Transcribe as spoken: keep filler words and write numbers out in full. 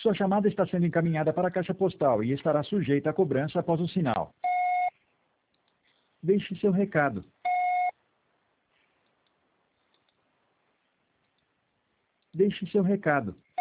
Sua chamada está sendo encaminhada para a caixa postal e estará sujeita a cobrança após o sinal. Deixe seu recado. Deixe seu recado.